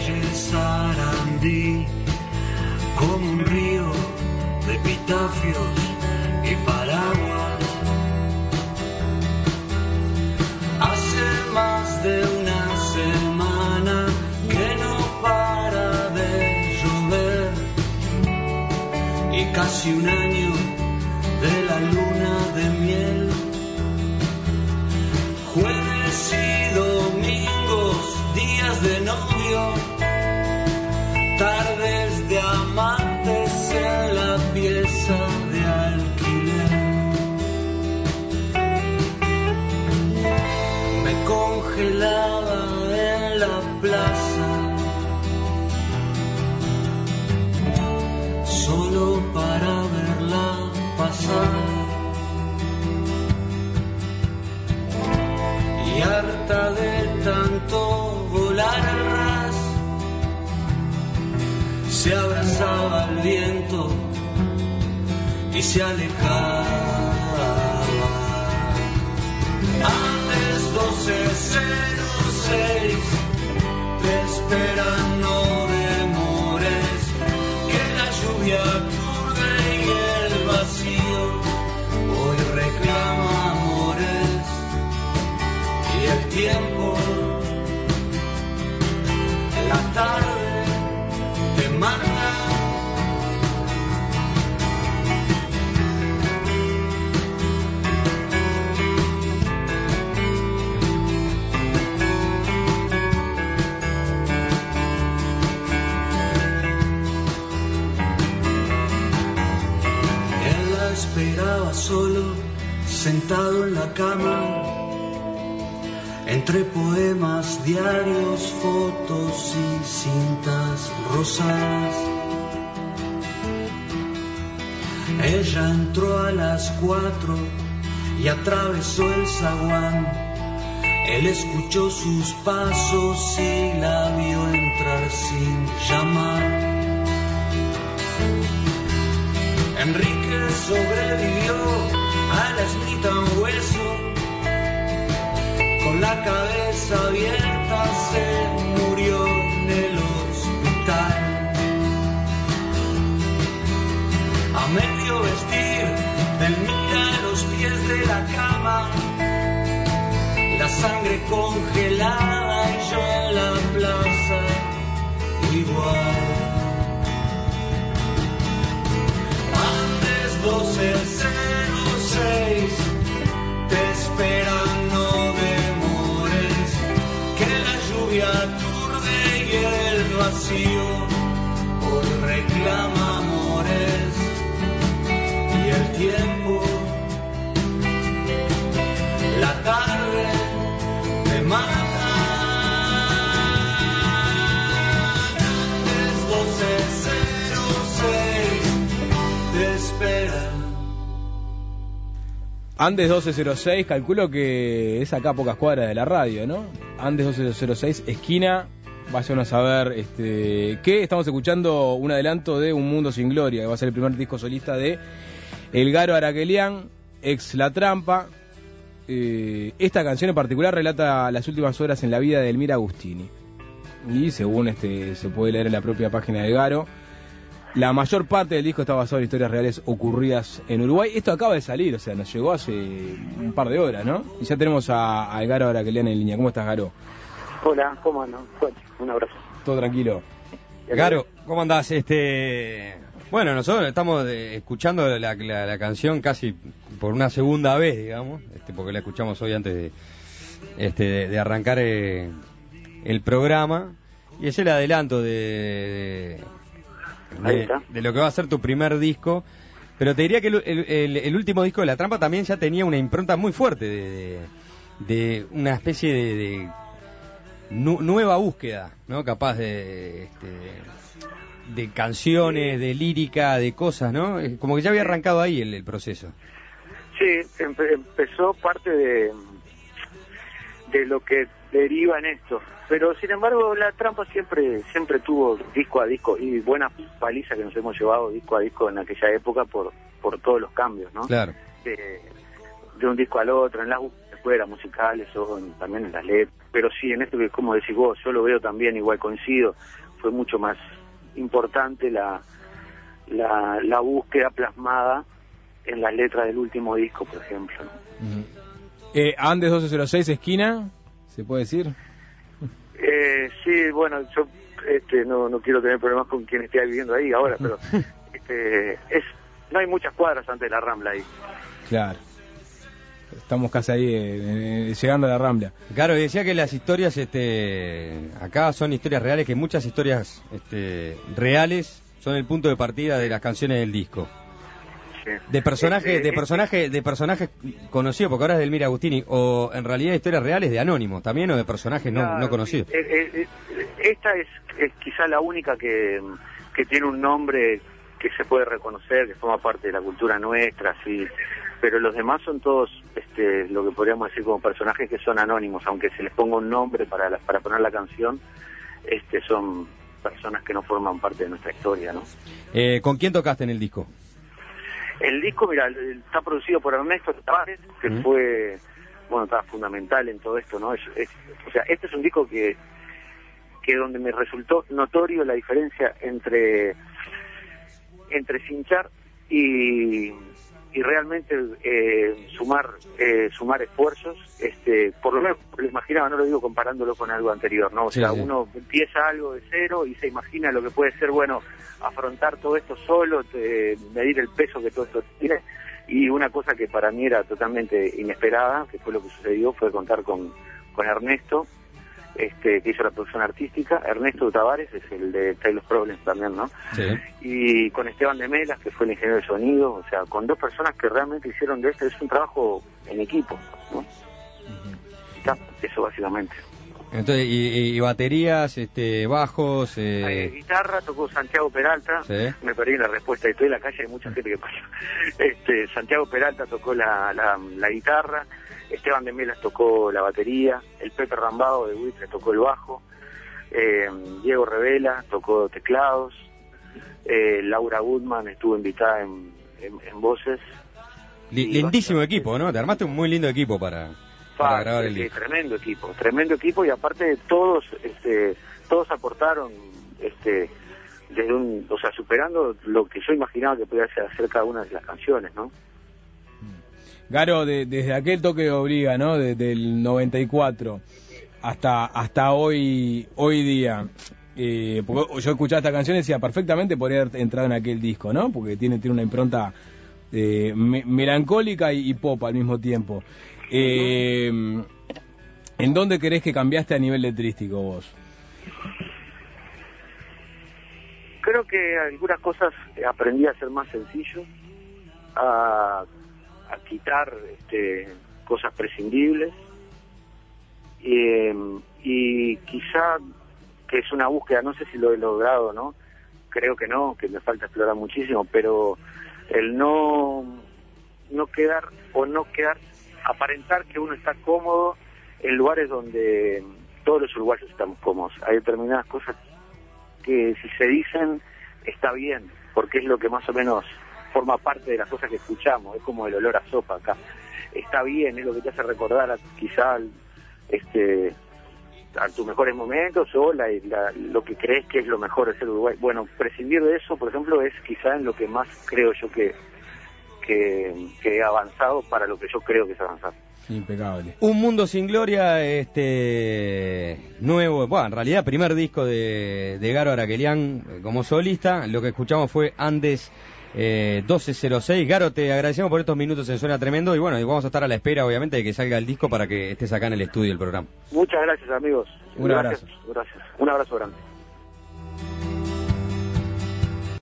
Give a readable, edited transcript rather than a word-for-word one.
calle Sarandí, como un río de epitafios y paraguas. Hace más de una semana que no para de llover y casi un año de la luna de miel. Jueves y domingos, días de novio, tardes de amantes en la pieza de alquiler. Me congelaba en la plaza, solo para verla pasar. Y harta de tanto volar al ras, se abrazaba al viento y se alejaba. Antes 12:06, te esperan, no demores, que la lluvia aturde y el vacío hoy reclama amores. Y el tiempo, la tarde, te manda. Él la esperaba solo, sentado en la cama, entre poemas, diarios, fotos y cintas rosadas. Ella entró a las 4 y atravesó el zaguán. Él escuchó sus pasos y la vio entrar sin llamar. Enrique sobrevivió a la Smith & Wesson. Con la cabeza abierta se murió en el hospital. A medio vestir, del mira a los pies de la cama, la sangre congelada y yo en la plaza igual. Antes 12:06, te esperan, no demores, que la lluvia aturde y el vacío hoy reclama amores. Y el tiempo, la tarde, te mata. Antes 12:06, te esperan. Andes 1206, calculo que es acá a pocas cuadras de la radio, ¿no? Andes 1206, esquina, váyanos a ver que estamos escuchando un adelanto de Un Mundo Sin Gloria, que va a ser el primer disco solista de El Garo Araquelian, ex La Trampa. Esta canción en particular relata las últimas horas en la vida de Elmira Agustini. Y según se puede leer en la propia página de Garo, la mayor parte del disco está basado en historias reales ocurridas en Uruguay. Esto acaba de salir, o sea, nos llegó hace un par de horas, ¿no? Y ya tenemos a Garo Araquelian en línea. ¿Cómo estás, Garo? Hola, ¿cómo andas? Un abrazo. Todo tranquilo. Garo, ¿cómo andás? Bueno, nosotros estamos escuchando la canción casi por una segunda vez, digamos, porque la escuchamos hoy antes de arrancar el programa. Y es el adelanto de lo que va a ser tu primer disco. Pero te diría que el último disco de La Trampa también ya tenía una impronta muy fuerte de una especie de nueva búsqueda, ¿no? Capaz de canciones, de lírica, de cosas, ¿no? Como que ya había arrancado ahí el proceso. Sí, empezó parte de lo que deriva en esto. Pero sin embargo La Trampa siempre tuvo disco a disco y buena paliza que nos hemos llevado disco a disco en aquella época por todos los cambios, ¿no? Claro. De un disco al otro, en las fuera, musicales o también en las letras. Pero sí, en esto que como decís vos, yo lo veo también, igual coincido, fue mucho más importante la búsqueda plasmada en las letras del último disco, por ejemplo, ¿no? Andes 1206, esquina, ¿se puede decir? Sí, bueno, yo no quiero tener problemas con quien esté viviendo ahí ahora, pero no hay muchas cuadras antes de la Rambla ahí. Claro. Estamos casi ahí, llegando a la Rambla. Claro, y decía que las historias acá son historias reales, que muchas historias reales son el punto de partida de las canciones del disco. Sí. De personajes conocidos, porque ahora es del Mira Agustini, o en realidad historias reales de anónimos también, o de personajes no conocidos. Esta es quizá la única que tiene un nombre que se puede reconocer, que forma parte de la cultura nuestra, sí. Pero los demás son todos lo que podríamos decir como personajes que son anónimos, aunque se les ponga un nombre para poner la canción, son personas que no forman parte de nuestra historia, ¿no? ¿Con quién tocaste en el disco? El disco, mira, está producido por Ernesto Tavares, que fue, estaba fundamental en todo esto, ¿no? O sea, este es un disco que donde me resultó notorio la diferencia entre cinchar y realmente sumar esfuerzos, por lo menos lo imaginaba, no lo digo comparándolo con algo anterior, ¿no? O sea, uno empieza algo de cero y se imagina lo que puede ser, afrontar todo esto solo, medir el peso que todo esto tiene, y una cosa que para mí era totalmente inesperada, que fue lo que sucedió, fue contar con Ernesto, que hizo la producción artística. Ernesto Tavares es el de Taylor Problems también, ¿no? Sí. Y con Esteban de Melas, que fue el ingeniero de sonido, o sea, con dos personas que realmente hicieron de esto, es un trabajo en equipo, ¿no? Eso básicamente. Entonces, y baterías, bajos... Guitarra tocó Santiago Peralta, ¿sí? Me perdí la respuesta, estoy en la calle, hay mucha gente que pasa. Santiago Peralta tocó la guitarra, Esteban de Melas tocó la batería, el Pepe Rambado de Buitre tocó el bajo, Diego Revela tocó teclados, Laura Goodman estuvo invitada en voces. Lindísimo equipo, ¿no? Te armaste un muy lindo equipo para grabar el disco. Tremendo equipo, y aparte todos aportaron superando lo que yo imaginaba que podía hacer cada una de las canciones, ¿no? Garo, desde aquel toque de Obliga, ¿no? Desde el 94 hasta hoy día, porque yo escuchaba esta canción y decía, perfectamente podría haber entrado en aquel disco, ¿no? Porque tiene una impronta melancólica y pop al mismo tiempo. ¿En dónde crees que cambiaste a nivel letrístico vos? Creo que algunas cosas aprendí a ser más sencillo, a quitar cosas prescindibles, y quizá que es una búsqueda, no sé si lo he logrado, ¿no? Creo que no, que me falta explorar muchísimo, pero el no quedar aparentar que uno está cómodo en lugares donde todos los uruguayos estamos cómodos. Hay determinadas cosas que si se dicen está bien, porque es lo que más o menos forma parte de las cosas que escuchamos, es como el olor a sopa acá. Está bien, es lo que te hace recordar quizá a tus mejores momentos o lo que crees que es lo mejor de ser Uruguay. Bueno, prescindir de eso, por ejemplo, es quizá en lo que más creo yo que he avanzado para lo que yo creo que es avanzar. Impecable. Un Mundo Sin Gloria, nuevo, bueno, en realidad primer disco de Garo Araquelian como solista. Lo que escuchamos fue Andes 1206. Garo, te agradecemos por estos minutos en Suena Tremendo, y bueno, y vamos a estar a la espera, obviamente, de que salga el disco para que estés acá en el estudio del programa. Muchas gracias, amigos. Un abrazo. Gracias. Un abrazo grande.